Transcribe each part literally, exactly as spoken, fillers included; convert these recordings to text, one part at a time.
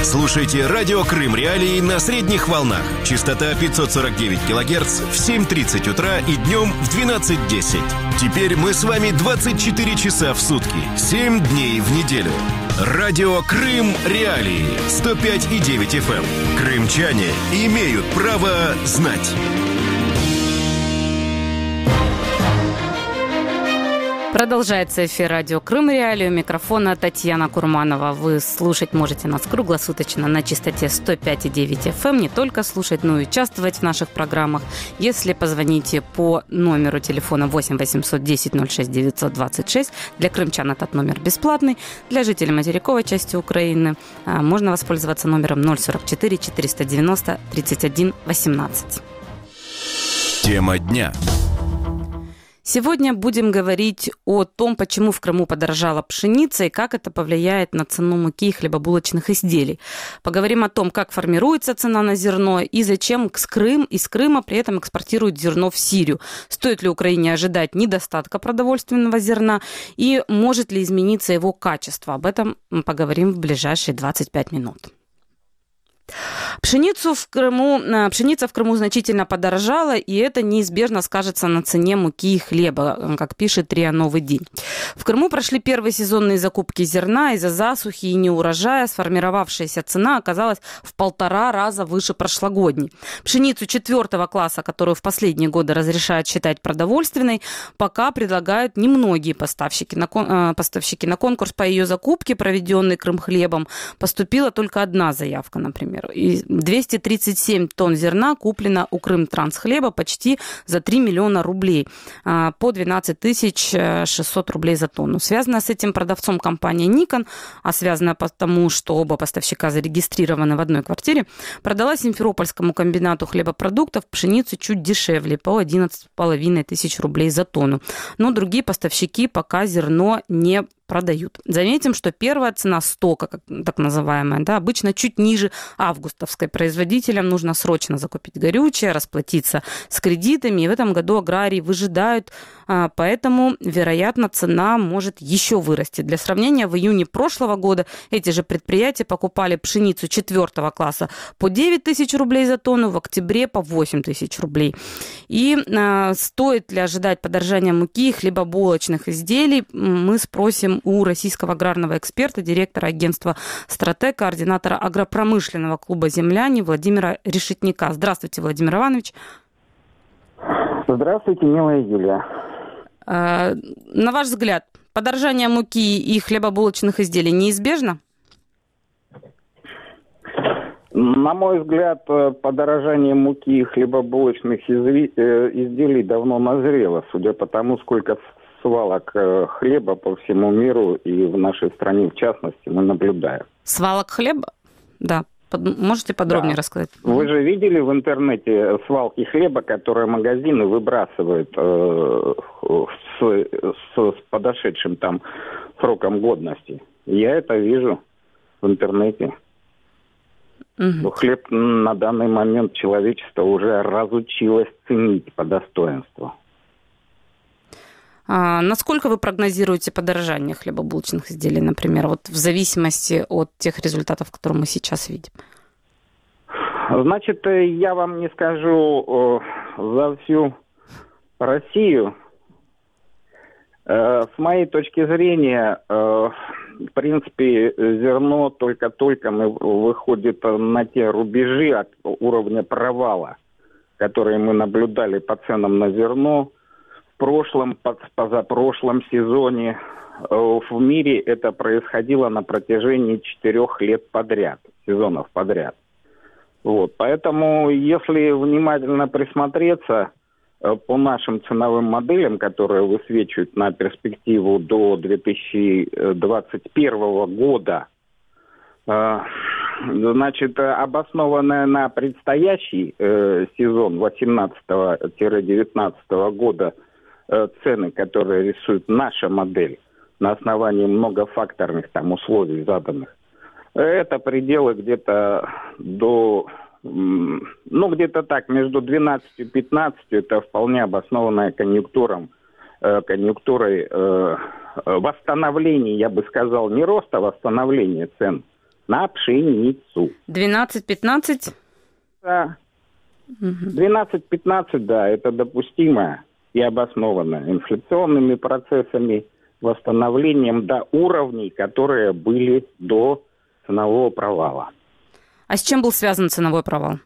Слушайте радио Крым Реалии на средних волнах. Частота пятьсот сорок девять килогерц в семь тридцать утра и днем в двенадцать десять. Теперь мы с вами двадцать четыре часа в сутки, семь дней в неделю. Радио Крым Реалии сто пять и девять эф эм. Крымчане имеют право знать. Продолжается эфир радио Крым Реалии. У микрофона Татьяна Курманова. Вы слушать можете нас круглосуточно на частоте сто пять и девять эф эм. Не только слушать, но и участвовать в наших программах. Если позвоните по номеру телефона восемь восемьсот десять ноль шесть девятьсот двадцать шесть. Для крымчан этот номер бесплатный. Для жителей материковой части Украины можно воспользоваться номером ноль сорок четыре четыреста девяносто тридцать один восемнадцать. Тема дня. Сегодня будем говорить о том, почему в Крыму подорожала пшеница и как это повлияет на цену муки и хлебобулочных изделий. Поговорим о том, как формируется цена на зерно и зачем Крым из Крыма при этом экспортирует зерно в Сирию. Стоит ли Украине ожидать недостатка продовольственного зерна и может ли измениться его качество? Об этом мы поговорим в ближайшие двадцать пять минут. Пшеницу в Крыму, пшеница в Крыму значительно подорожала, и это неизбежно скажется на цене муки и хлеба, как пишет РИА «Новый день». В Крыму прошли первые сезонные закупки зерна. Из-за засухи и неурожая сформировавшаяся цена оказалась в полтора раза выше прошлогодней. Пшеницу четвертого класса, которую в последние годы разрешают считать продовольственной, пока предлагают немногие поставщики. На, кон, поставщики. На конкурс по ее закупке, проведенный Крымхлебом, поступила только одна заявка, например. И двести тридцать семь тонн зерна куплено у Крымтрансхлеба почти за три миллиона рублей, по двенадцать тысяч шестьсот рублей за тонну. Связана с этим продавцом компания Никон, а связана потому, что оба поставщика зарегистрированы в одной квартире, продала Симферопольскому комбинату хлебопродуктов пшеницу чуть дешевле, по одиннадцать с половиной тысяч рублей за тонну. Но другие поставщики пока зерно не продают. Заметим, что первая цена стока, как, так называемая, да, обычно чуть ниже августовской. Производителям нужно срочно закупить горючее, расплатиться с кредитами, и в этом году аграрии выжидают, поэтому, вероятно, цена может еще вырасти. Для сравнения, в июне прошлого года эти же предприятия покупали пшеницу четвертого класса по девять тысяч рублей за тонну, в октябре по восемь тысяч рублей. И а, стоит ли ожидать подорожания муки и хлебобулочных изделий, мы спросим у российского аграрного эксперта, директора агентства «Стратег», координатора агропромышленного клуба «Земляне» Владимира Решетняка. Здравствуйте, Владимир Иванович. Здравствуйте, милая Юлия. А, на ваш взгляд, подорожание муки и хлебобулочных изделий неизбежно? На мой взгляд, подорожание муки и хлебобулочных изделий давно назрело, судя по тому, сколько свалок хлеба по всему миру и в нашей стране, в частности, мы наблюдаем. Свалок хлеба? Да. Под... Можете подробнее да. рассказать? Вы же видели в интернете свалки хлеба, которые магазины выбрасывают э, с, с, с подошедшим там сроком годности. Я это вижу в интернете. Угу. Хлеб на данный момент человечество уже разучилось ценить по достоинству. А насколько вы прогнозируете подорожание хлебобулочных изделий, например, вот в зависимости от тех результатов, которые мы сейчас видим? Значит, я вам не скажу за всю Россию. С моей точки зрения, в принципе, зерно только-только выходит на те рубежи от уровня провала, которые мы наблюдали по ценам на зерно. В прошлом, позапрошлом сезоне в мире это происходило на протяжении четырех лет подряд, сезонов подряд. Вот. Поэтому, если внимательно присмотреться по нашим ценовым моделям, которые высвечивают на перспективу до две тысячи двадцать первого года, значит, обоснованная на предстоящий сезон восемнадцатого-девятнадцатого года цены, которые рисует наша модель на основании многофакторных там условий заданных, это пределы где-то до, ну, где-то так, между двенадцатью и пятнадцатью, это вполне обоснованная конъюнктуром, конъюнктурой восстановления, я бы сказал, не роста, а восстановления цен на пшеницу. двенадцать-пятнадцать? Да. двенадцать-пятнадцать, да, это допустимо и обосновано инфляционными процессами, восстановлением до уровней, которые были до ценового провала. А с чем был связан ценовой провал?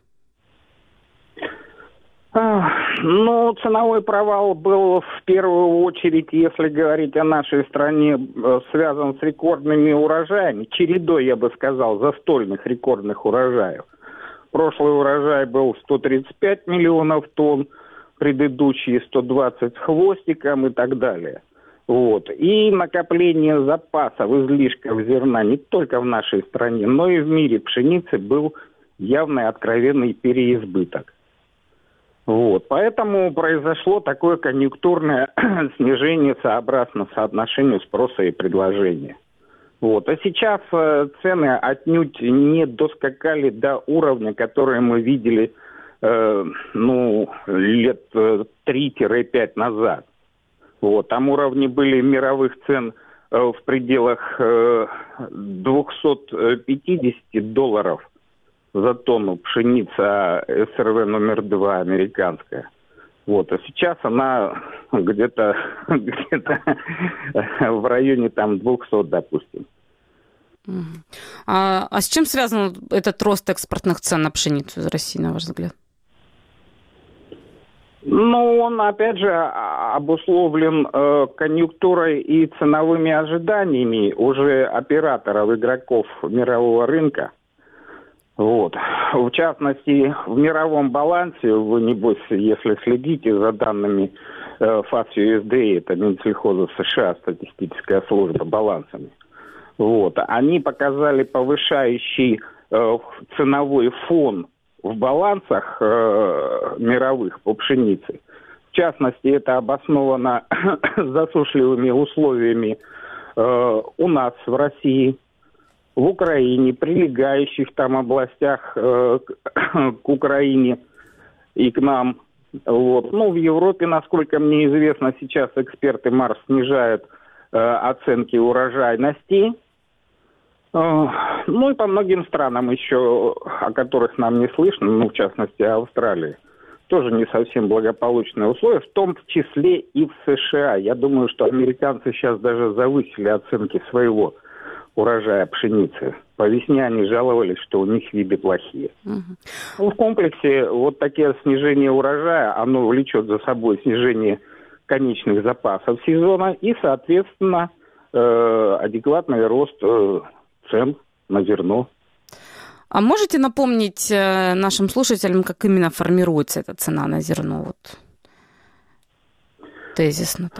Ну, ценовой провал был в первую очередь, если говорить о нашей стране, связан с рекордными урожаями, чередой, я бы сказал, застольных рекордных урожаев. Прошлый урожай был сто тридцать пять миллионов тонн, предыдущие сто двадцать с хвостиком и так далее. Вот. И накопление запасов, излишков зерна не только в нашей стране, но и в мире пшеницы был явный откровенный переизбыток. Вот. Поэтому произошло такое конъюнктурное снижение сообразно соотношению спроса и предложения. Вот. А сейчас э, цены отнюдь не доскакали до уровня, который мы видели э, ну, лет э, три-пять назад. Вот. Там уровни были мировых цен э, в пределах э, двести пятьдесят долларов за тонну пшеницы, а эс эр вэ номер два американская. Вот. А сейчас она где-то, где-то в районе там двести, допустим. А, а с чем связан этот рост экспортных цен на пшеницу из России, на ваш взгляд? Ну, он, опять же, обусловлен э, конъюнктурой и ценовыми ожиданиями уже операторов, игроков мирового рынка. Вот. В частности, в мировом балансе, вы, небось, если следите за данными э, эф эй эс ю эс ди, это Минсельхоза США, статистическая служба балансами, вот, они показали повышающий э, ценовой фон в балансах э, мировых по пшенице. В частности, это обосновано засушливыми условиями э, у нас в России, в Украине, прилегающих там областях э, к Украине и к нам. Вот. Ну, в Европе, насколько мне известно, сейчас эксперты МАРС снижают э, оценки урожайности. Э, ну и по многим странам еще, о которых нам не слышно, ну, в частности, Австралии, тоже не совсем благополучные условия, в том числе и в США. Я думаю, что американцы сейчас даже завысили оценки своего урожая пшеницы. По весне они жаловались, что у них виды плохие. Uh-huh. Ну, в комплексе вот такие снижения урожая, оно влечет за собой снижение конечных запасов сезона и, соответственно, э, адекватный рост э, цен на зерно. А можете напомнить э, нашим слушателям, как именно формируется эта цена на зерно? Вот. Тезисно.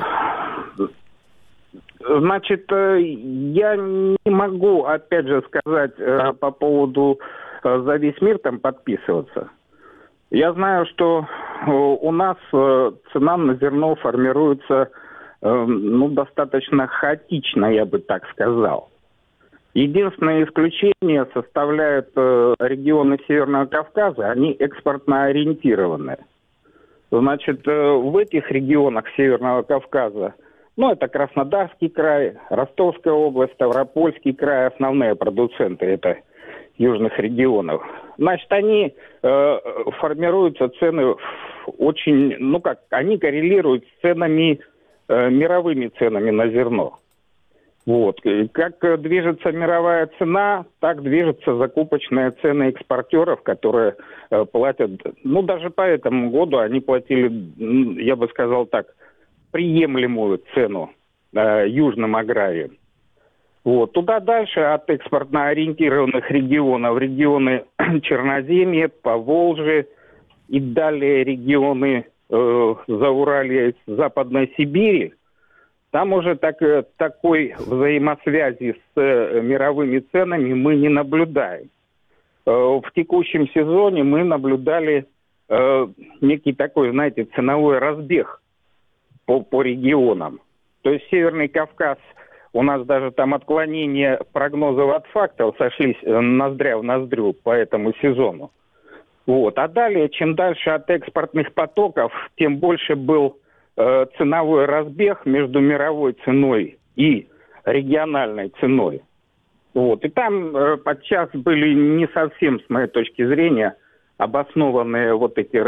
Значит, я не могу, опять же, сказать по поводу за весь мир там подписываться. Я знаю, что у нас цена на зерно формируется, ну, достаточно хаотично, я бы так сказал. Единственное исключение составляют регионы Северного Кавказа, они экспортно ориентированные. Значит, в этих регионах Северного Кавказа, ну, это Краснодарский край, Ростовская область, Ставропольский край, основные продуценты это южных регионов. Значит, они э, формируются цены очень, ну как, они коррелируют с ценами, э, мировыми ценами на зерно. Вот. И как движется мировая цена, так движутся закупочные цены экспортеров, которые э, платят, ну, даже по этому году они платили, я бы сказал так, приемлемую цену э, южным аграриям. Вот. Туда дальше от экспортно ориентированных регионов регионы Черноземья, Поволжья и далее регионы э, Зауралья, Западной Сибири. Там уже так, такой взаимосвязи с э, мировыми ценами мы не наблюдаем. Э, в текущем сезоне мы наблюдали э, некий такой, знаете, ценовой разбег По, по регионам. То есть Северный Кавказ, у нас даже там отклонения прогнозов от фактов сошлись ноздря в ноздрю по этому сезону. Вот. А далее, чем дальше от экспортных потоков, тем больше был э, ценовой разбег между мировой ценой и региональной ценой. Вот. И там э, подчас были не совсем, с моей точки зрения, обоснованные вот эти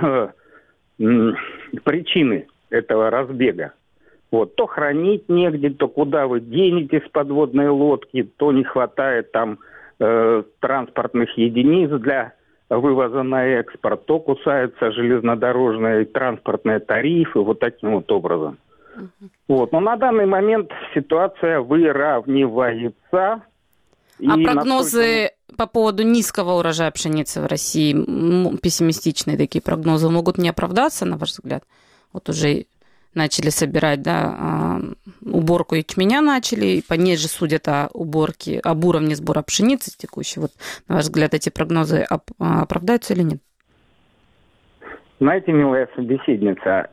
э, причины этого разбега. Вот. То хранить негде, то куда вы денете с подводной лодки, то не хватает там э, транспортных единиц для вывоза на экспорт, то кусаются железнодорожные транспортные тарифы, вот таким вот образом. Uh-huh. Вот. Но на данный момент ситуация выравнивается. А прогнозы насколько... по поводу низкого урожая пшеницы в России, пессимистичные такие прогнозы, могут не оправдаться, на ваш взгляд? Вот уже начали собирать, да, уборку ячменя начали, и пониже судят о уборке, об уровне сбора пшеницы текущей. Вот, на ваш взгляд, эти прогнозы оправдаются или нет? Знаете, милая собеседница,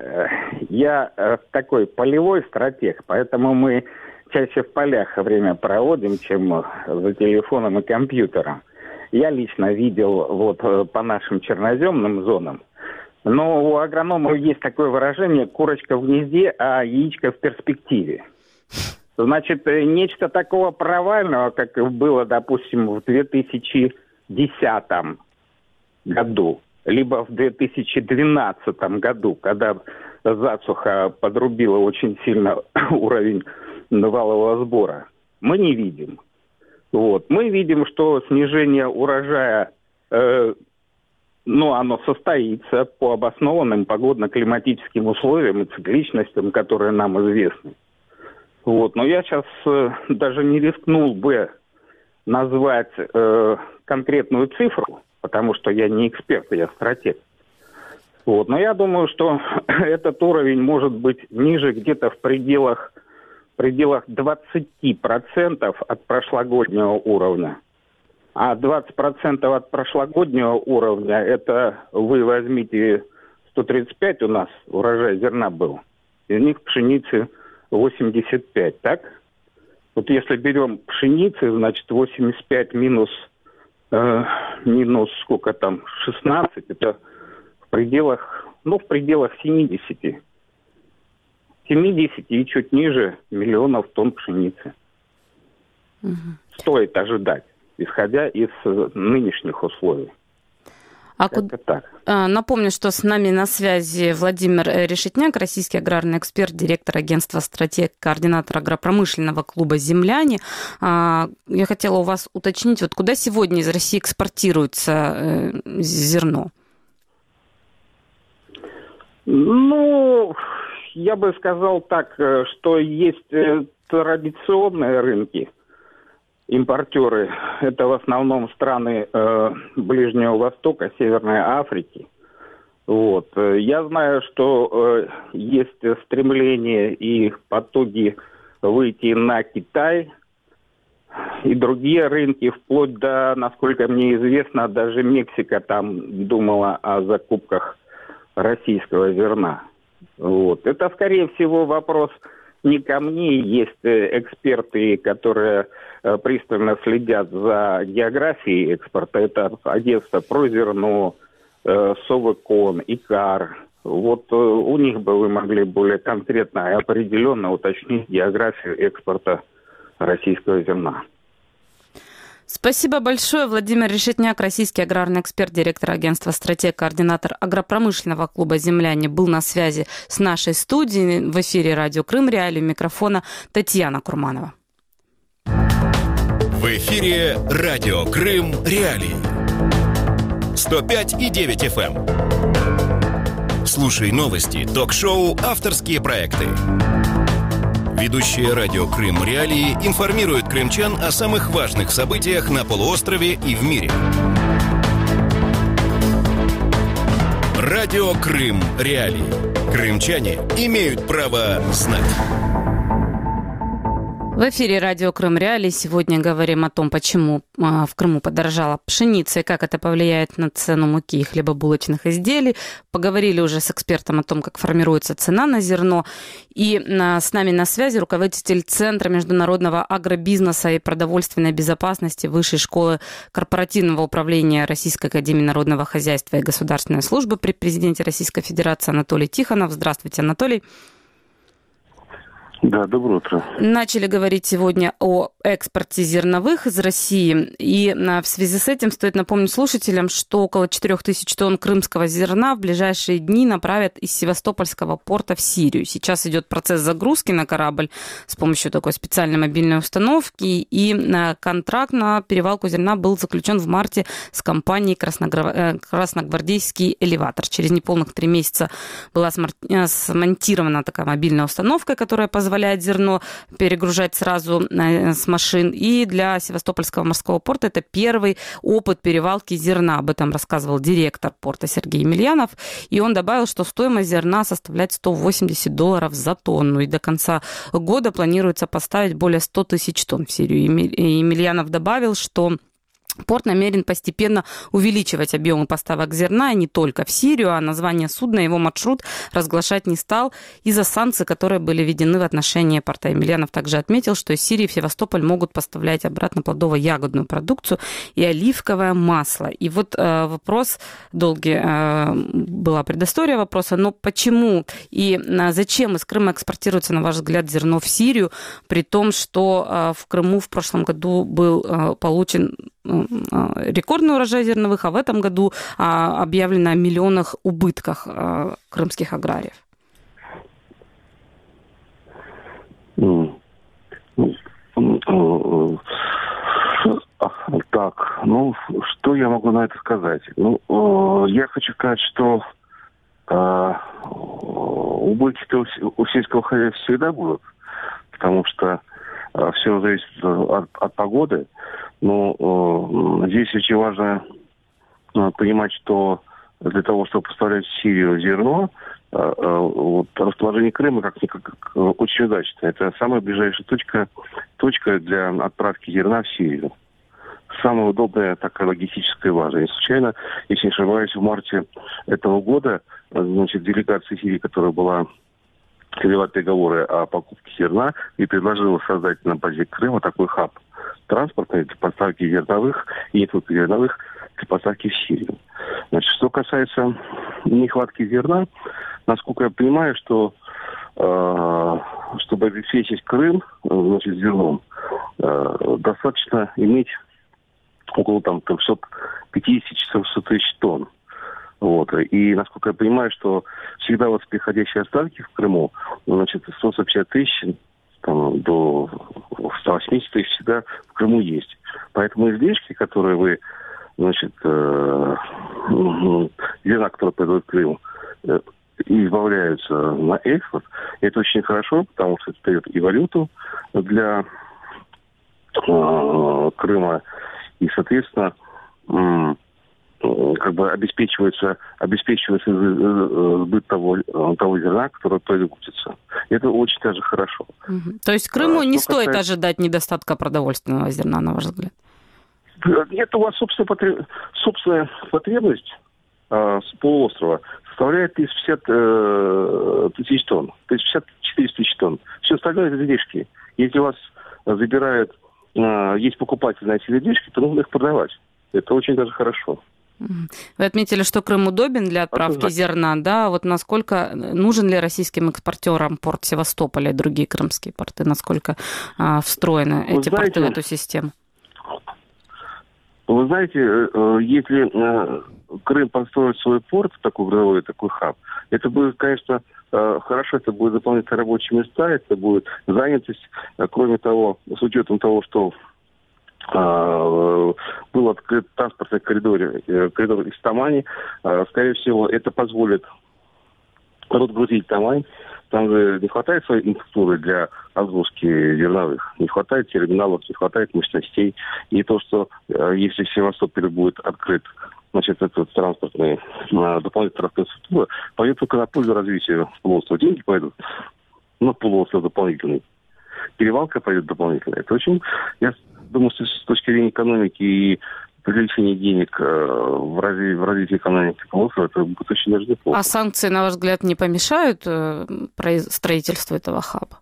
я такой полевой стратег, поэтому мы чаще в полях время проводим, чем за телефоном и компьютером. Я лично видел вот по нашим черноземным зонам, но у агрономов есть такое выражение «курочка в гнезде, а яичко в перспективе». Значит, нечто такого провального, как было, допустим, в две тысячи десятом году, либо в две тысячи двенадцатом году, когда засуха подрубила очень сильно уровень валового сбора, мы не видим. Вот. Мы видим, что снижение урожая, э, ну, оно состоится по обоснованным погодно-климатическим условиям и цикличностям, которые нам известны. Вот. Но я сейчас э, даже не рискнул бы назвать э, конкретную цифру, потому что я не эксперт, я стратег. Вот. Но я думаю, что этот уровень может быть ниже где-то в пределах, в пределах двадцать процентов от прошлогоднего уровня. А двадцать процентов от прошлогоднего уровня, это вы возьмите сто тридцать пять у нас урожай зерна был, из них пшеницы восемьдесят пять, так? Вот если берем пшеницы, значит восемьдесят пять минус, э, минус сколько там, шестнадцать, это в пределах, ну в пределах семидесяти. семидесяти и чуть ниже миллионов тонн пшеницы. Угу. Стоит ожидать, исходя из нынешних условий. А куда... так. Напомню, что с нами на связи Владимир Решетняк, российский аграрный эксперт, директор агентства «Стратег», координатор агропромышленного клуба «Земляне». Я хотела у вас уточнить, вот куда сегодня из России экспортируется зерно? Ну, я бы сказал так, что есть традиционные рынки. Импортеры – это в основном страны э, Ближнего Востока, Северной Африки. Вот. Я знаю, что э, есть стремление и потуги выйти на Китай и другие рынки, вплоть до, насколько мне известно, даже Мексика там думала о закупках российского зерна. Вот. Это, скорее всего, вопрос не ко мне. Есть эксперты, которые пристально следят за географией экспорта. Это агентство «Прозерно», «Совекон», «Икар». Вот у них бы вы могли более конкретно и определенно уточнить географию экспорта российского зерна. Спасибо большое. Владимир Решетняк, российский аграрный эксперт, директор агентства «Стратег», координатор агропромышленного клуба «Земляне», был на связи с нашей студией. В эфире радио «Крым Реалии». У микрофона Татьяна Курманова. В эфире радио «Крым Реалии». сто пять и девять эф эм. Слушай новости, ток-шоу, авторские проекты. Ведущие радио «Крым Реалии» информируют крымчан о самых важных событиях на полуострове и в мире. Радио «Крым Реалии». Крымчане имеют право знать. В эфире радио «Крым Реалии». Сегодня говорим о том, почему в Крыму подорожала пшеница и как это повлияет на цену муки и хлебобулочных изделий. Поговорили уже с экспертом о том, как формируется цена на зерно. И с нами на связи руководитель Центра международного агробизнеса и продовольственной безопасности Высшей школы корпоративного управления Российской академии народного хозяйства и государственной службы при президенте Российской Федерации Анатолий Тихонов. Здравствуйте, Анатолий. Да, доброе утро. Начали говорить сегодня о экспорте зерновых из России. И в связи с этим стоит напомнить слушателям, что около четырех тысяч тонн крымского зерна в ближайшие дни направят из Севастопольского порта в Сирию. Сейчас идет процесс загрузки на корабль с помощью такой специальной мобильной установки. И контракт на перевалку зерна был заключен в марте с компанией «Красногвардейский элеватор». Через неполных три месяца была смонтирована такая мобильная установка, которая позволяет позволяет зерно перегружать сразу с машин. И для Севастопольского морского порта это первый опыт перевалки зерна. Об этом рассказывал директор порта Сергей Емельянов. И он добавил, что стоимость зерна составляет сто восемьдесят долларов за тонну. И до конца года планируется поставить более сто тысяч тонн в Сирию. И Емельянов добавил, что порт намерен постепенно увеличивать объемы поставок зерна, и не только в Сирию, а название судна, его маршрут разглашать не стал из-за санкций, которые были введены в отношении порта. Емельянов также отметил, что из Сирии в Севастополь могут поставлять обратно плодово-ягодную продукцию и оливковое масло. И вот э, вопрос, долгий э, была предыстория вопроса, но почему и э, зачем из Крыма экспортируется, на ваш взгляд, зерно в Сирию, при том, что э, в Крыму в прошлом году был э, получен рекордный урожай зерновых, а в этом году объявлено о миллионах убытках крымских аграриев? Так, ну, что я могу на это сказать? Ну, я хочу сказать, что э, убытки-то у сельского хозяйства всегда будут, потому что э, все зависит от, от погоды. Но э, здесь очень важно э, понимать, что для того, чтобы поставлять в Сирию зерно, э, э, вот, расположение Крыма как, как, как очень удачно. Это самая ближайшая точка, точка для отправки зерна в Сирию. Самая удобная такая логистическая база. Не случайно, если не ошибаюсь, в марте этого года, значит, делегация Сирии, которая была вела переговоры о покупке зерна, и предложила создать на базе Крыма такой хаб транспортный для поставки зерновых, и не только зерновых, для поставки в Сирию. Значит, что касается нехватки зерна, насколько я понимаю, что э, чтобы обеспечить Крым, значит, зерном, э, достаточно иметь около там триста пятьдесят - четыреста тысяч тонн. Вот. И, насколько я понимаю, что всегда вот приходящие остатки в Крыму, значит, сто пятьдесят тысяч там, до ста восьмидесяти тысяч всегда в Крыму есть. Поэтому излишки, которые вы, значит, э, зерна, которые пойдут в Крым, э, избавляются на экспорт, это очень хорошо, потому что это дает и валюту для э, Крыма, и, соответственно, э, как бы обеспечивается, обеспечивается сбыт того, того зерна, которое производится. Это очень даже хорошо. Угу. То есть Крыму а, не стоит касается... ожидать недостатка продовольственного зерна, на ваш взгляд? Нет, у вас собственная, потреб... собственная потребность э, с полуострова составляет триста пятьдесят э, тысяч тонн, триста пятьдесят - четыреста тысяч тонн. Все остальное это излишки. Если у вас забирают, э, есть покупатели на эти излишки, то нужно их продавать. Это очень даже хорошо. Вы отметили, что Крым удобен для отправки а зерна, да? Вот насколько нужен ли российским экспортерам порт Севастополя и другие крымские порты? Насколько а, встроены вы эти знаете, порты в эту систему? Вы знаете, если Крым построит свой порт, такой грузовой, такой хаб, это будет, конечно, хорошо, это будет дополнительные рабочие места, это будет занятость. Кроме того, с учетом того, что был открыт транспортный коридор, коридор из Тамани. Скорее всего, это позволит разгрузить Тамань. Там же не хватает своей инфраструктуры для разгрузки зерновых. Не хватает терминалов, не хватает мощностей. И то, что если в Севастополе будет открыт, значит, этот транспортный, дополнительная транспортная инфраструктура, пойдет только на пользу развития полуострова. Деньги пойдут на полуостров дополнительный. Перевалка пойдет дополнительная. Это очень... Я думаю, что с точки зрения экономики и привлечения денег в развитии, в развитии экономики полуострова, это будет очень даже неплохо. А санкции, на ваш взгляд, не помешают строительству этого хаба?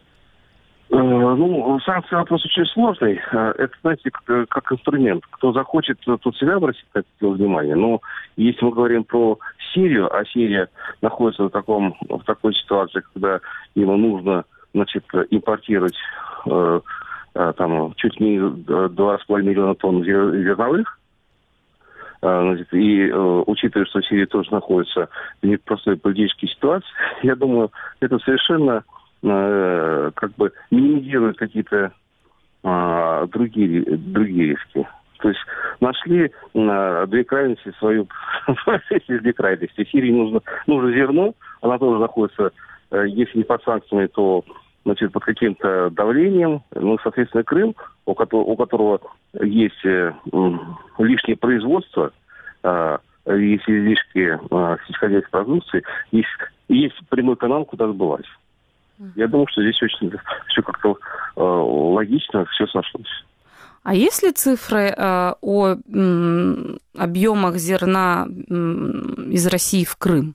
Ну, санкции вопрос очень сложный. Это, знаете, как, как инструмент. Кто захочет, тот всегда обратит на это внимание. Но если мы говорим про Сирию, а Сирия находится в, таком, в такой ситуации, когда ему нужно значит, импортировать э, э, там чуть не два с половиной миллиона тонн зерновых. Э, значит, и э, учитывая, что Сирия тоже находится в непростой политической ситуации, я думаю, это совершенно э, как бы минимизирует какие-то э, другие, другие риски. То есть нашли э, две крайности свою две крайности. Сирии нужно, нужно зерно, она тоже находится, э, если не под санкциями, то значит, под каким-то давлением. Ну, соответственно, Крым, у которого, у которого есть э, э, лишнее производство, э, есть излишки э, сельскохозяйственной продукции, есть, есть прямой канал, куда сбывать. Я думаю, что здесь очень все как-то э, логично, все сошлось. А есть ли цифры э, о м, объемах зерна м, из России в Крым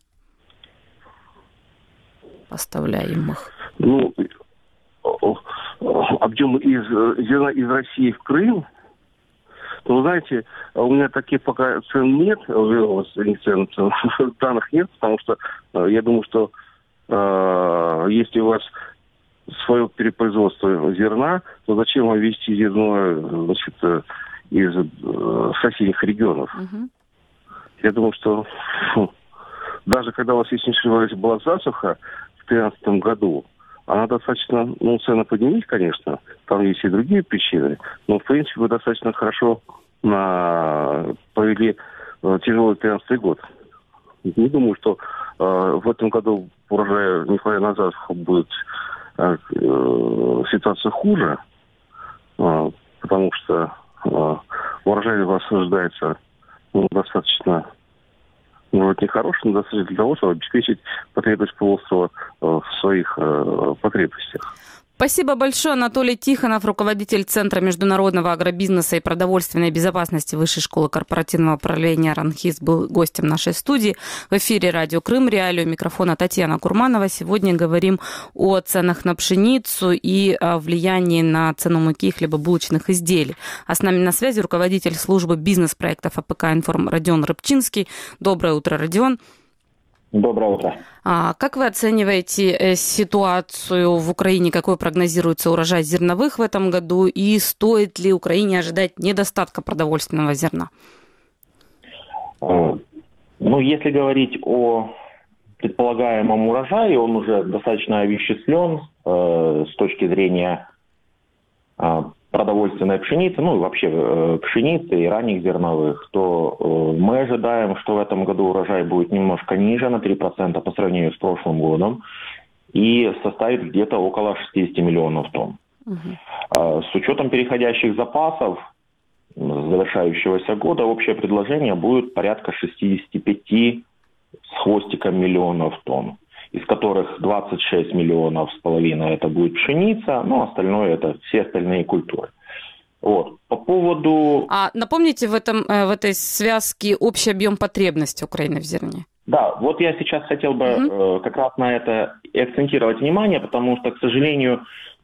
поставляемых? Ну, объем из, зерна из России в Крым, ну, вы знаете, у меня таких пока цен нет, цен, цен, данных нет, потому что я думаю, что э, если у вас свое перепроизводство зерна, то зачем вам везти зерно, значит, из э, соседних регионов? Uh-huh. Я думаю, что фу, даже когда у вас, если не ошибаюсь, была засуха в две тысячи тринадцатом году, она достаточно, ну, цены поднялись, конечно, там есть и другие причины, но, в принципе, вы достаточно хорошо на... провели э, тяжелый тринадцатый год. Не думаю, что э, в этом году урожай, несмотря на засуху, будет э, э, ситуация хуже, э, потому что э, урожай вас ожидается ну, достаточно, может, нехороший, но достаточно для того, чтобы обеспечить потребность полуострова э, в своих э, потребностях. Спасибо большое. Анатолий Тихонов, руководитель Центра международного агробизнеса и продовольственной безопасности Высшей школы корпоративного управления РАНХИЗ, был гостем нашей студии. В эфире радио Крым Реалии. У микрофона Татьяна Курманова. Сегодня говорим о ценах на пшеницу и о влиянии на цену муки и хлебобулочных изделий. А с нами на связи руководитель службы бизнес-проектов АПК «Информ» Родион Рыбчинский. Доброе утро, Родион. Доброе утро. А как вы оцениваете ситуацию в Украине? Какой прогнозируется урожай зерновых в этом году? И стоит ли Украине ожидать недостатка продовольственного зерна? Ну, если говорить о предполагаемом урожае, он уже достаточно овеществлен э, с точки зрения э, продовольственной пшеницы, ну и вообще э, пшеницы и ранних зерновых, то э, мы ожидаем, что в этом году урожай будет немножко ниже, на три процента по сравнению с прошлым годом, и составит где-то около шестьдесят миллионов тонн. Угу. Э, с учетом переходящих запасов завершающегося года общее предложение будет порядка шестьдесят пять с хвостиком миллионов тонн, из которых двадцать шесть миллионов с половиной это будет пшеница, ну, остальное это все остальные культуры. Вот. По поводу... А напомните в, этом, в этой связке общий объем потребностей Украины в зерне? Да, вот я сейчас хотел бы mm-hmm. э, как раз на это акцентировать внимание, потому что, к сожалению,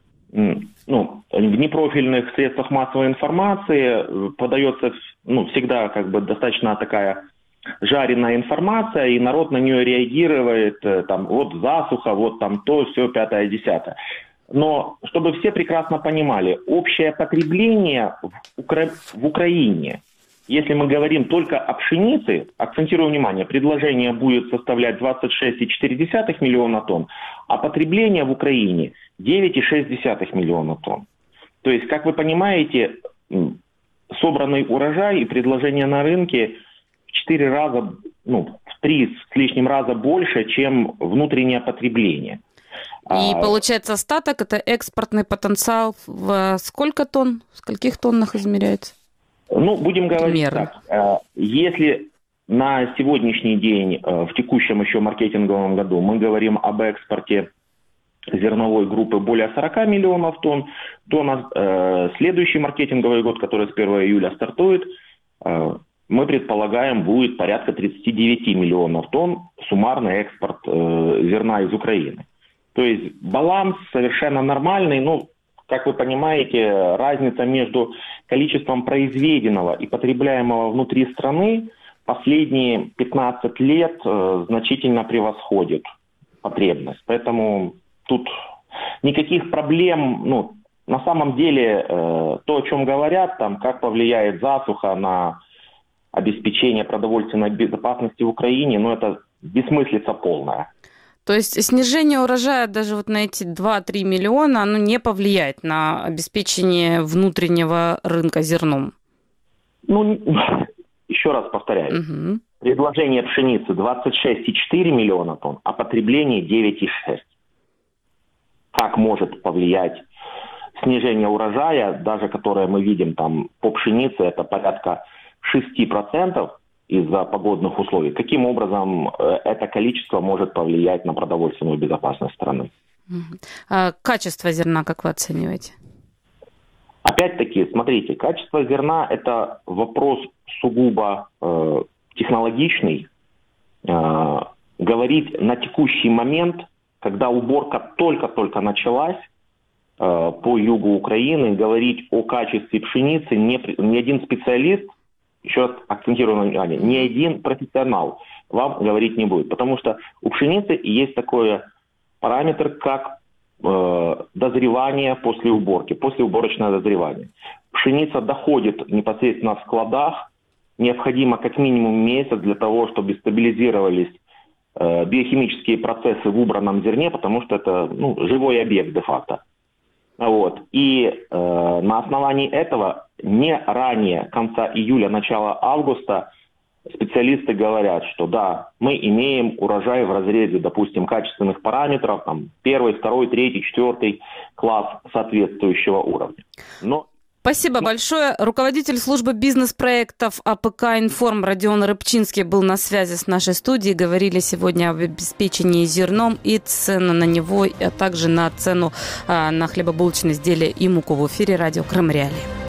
ну, в непрофильных средствах массовой информации подается ну, всегда как бы достаточно такая жареная информация, и народ на нее реагирует, там, вот засуха, вот там то, все, пятое, десятое. Но чтобы все прекрасно понимали, общее потребление в, Укра... в Украине, если мы говорим только о пшенице, акцентирую внимание, предложение будет составлять двадцать шесть целых четыре десятых миллиона тонн, а потребление в Украине девять целых шесть десятых миллиона тонн. То есть, как вы понимаете, собранный урожай и предложение на рынке в четыре раза, ну, в три с лишним раза больше, чем внутреннее потребление. И получается остаток, это экспортный потенциал в сколько тонн, в скольких тоннах измеряется? Ну, будем говорить Примерно. так. Если на сегодняшний день, в текущем еще маркетинговом году, мы говорим об экспорте зерновой группы более сорок миллионов тонн, то на э, следующий маркетинговый год, который с первого июля стартует, э, мы предполагаем, будет порядка тридцать девять миллионов тонн суммарный экспорт э, зерна из Украины. То есть баланс совершенно нормальный, но, как вы понимаете, разница между количеством произведенного и потребляемого внутри страны последние пятнадцать лет э, значительно превосходит потребность. Поэтому тут никаких проблем, ну, на самом деле, э, то, о чем говорят, там, как повлияет засуха на обеспечение продовольственной безопасности в Украине, ну, это бессмыслица полная. То есть снижение урожая даже вот на эти два-три миллиона, оно не повлияет на обеспечение внутреннего рынка зерном? Ну, еще раз повторяю. Угу. Предложение пшеницы двадцать шесть целых четыре десятых миллиона тонн, а потребление девять целых шесть десятых. Как может повлиять снижение урожая, даже которое мы видим там по пшенице, это порядка шесть процентов из-за погодных условий. Каким образом это количество может повлиять на продовольственную безопасность страны? А качество зерна, как вы оцениваете? Опять-таки, смотрите, качество зерна – это вопрос сугубо э, технологичный. Э, говорить на текущий момент, когда уборка только-только началась э, по югу Украины, говорить о качестве пшеницы ни, ни один специалист, еще раз акцентирую на внимание, ни один профессионал вам говорить не будет. Потому что у пшеницы есть такой параметр, как э, дозревание после уборки, послеуборочное дозревание. Пшеница доходит непосредственно в складах, необходимо как минимум месяц для того, чтобы стабилизировались э, биохимические процессы в убранном зерне, потому что это ну, живой объект де-факто. Вот. И э, на основании этого не ранее конца июля, начала августа специалисты говорят, что да, мы имеем урожай в разрезе, допустим, качественных параметров, там, первый, второй, третий, четвертый класс соответствующего уровня. Но Спасибо большое. Руководитель службы бизнес-проектов АПК «Информ» Родион Рыбчинский был на связи с нашей студией. Говорили сегодня об обеспечении зерном и цену на него, а также на цену на хлебобулочные изделия и муку в эфире радио Крым Реалии.